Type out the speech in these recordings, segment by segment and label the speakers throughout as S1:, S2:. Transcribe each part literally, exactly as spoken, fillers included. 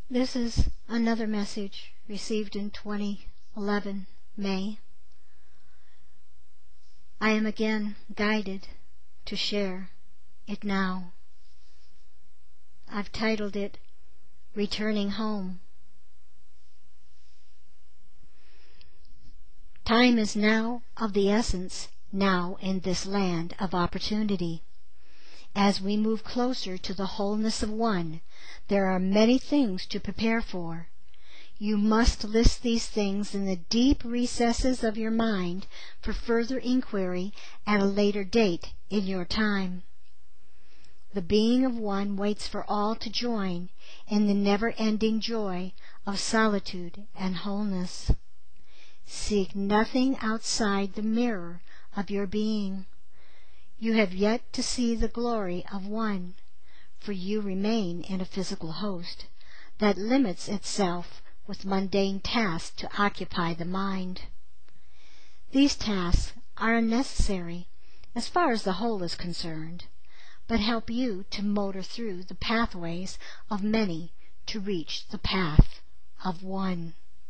S1: This is another message received in twenty eleven, May. I am again guided to share it now. I've titled it, Returning Home. Time is now of the essence, now in this land of opportunity. As we move closer to the wholeness of one, there are many things to prepare for. You must list these things in the deep recesses of your mind for further inquiry at a later date in your time. The being of one waits for all to join in the never-ending joy of solitude and wholeness. Seek nothing outside the mirror of your being. You have yet to see the glory of one, for you remain in a physical host that limits itself with mundane tasks to occupy the mind. These tasks are unnecessary as far as the whole is concerned, but help you to motor through the pathways of many to reach the path of one.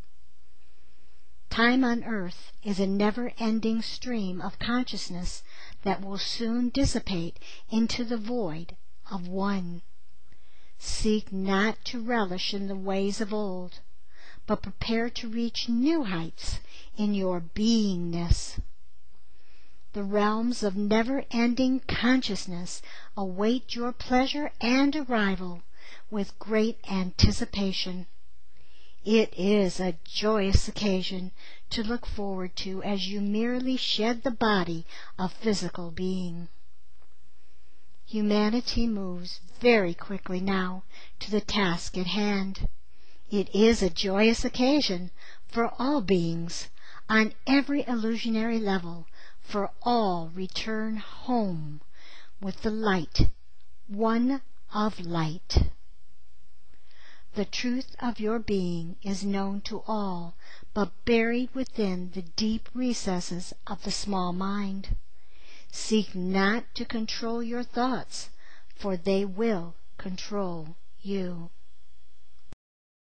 S1: Time on earth is a never-ending stream of consciousness that will soon dissipate into the void of one. Seek not to relish in the ways of old, but prepare to reach new heights in your beingness. The realms of never-ending consciousness await your pleasure and arrival with great anticipation. It is a joyous occasion to look forward to as you merely shed the body of physical being. Humanity moves very quickly now to the task at hand. It is a joyous occasion for all beings, on every illusionary level, for all return home with the light, one of light. The truth of your being is known to all, but buried within the deep recesses of the small mind. Seek not to control your thoughts, for they will control you.